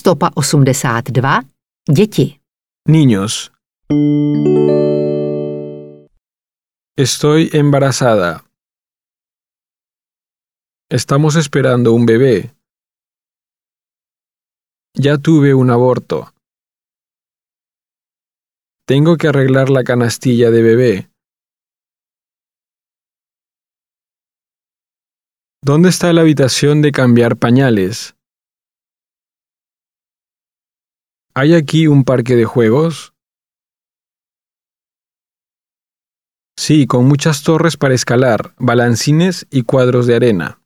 Stopa 82. Děti. Niños. Estoy embarazada. Estamos esperando un bebé. Ya tuve un aborto. Tengo que arreglar la canastilla de bebé. ¿Dónde está la habitación de cambiar pañales? ¿Hay aquí un parque de juegos? Sí, con muchas torres para escalar, balancines y cuadros de arena.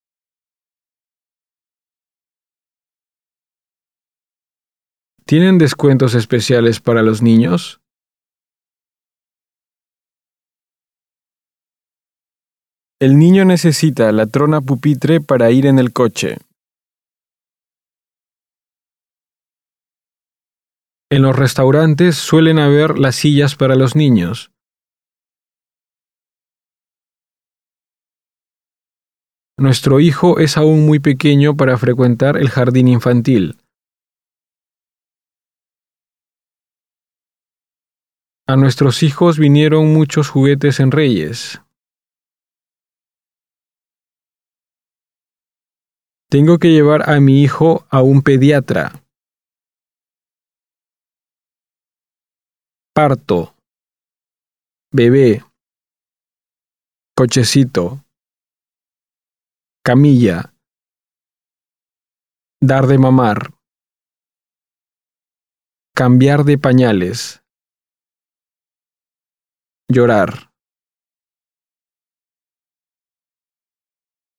¿Tienen descuentos especiales para los niños? El niño necesita la trona pupitre para ir en el coche. En los restaurantes suelen haber las sillas para los niños. Nuestro hijo es aún muy pequeño para frecuentar el jardín infantil. A nuestros hijos vinieron muchos juguetes en Reyes. Tengo que llevar a mi hijo a un pediatra. Parto. Bebé. Cochecito. Camilla. Dar de mamar. Cambiar de pañales. Llorar.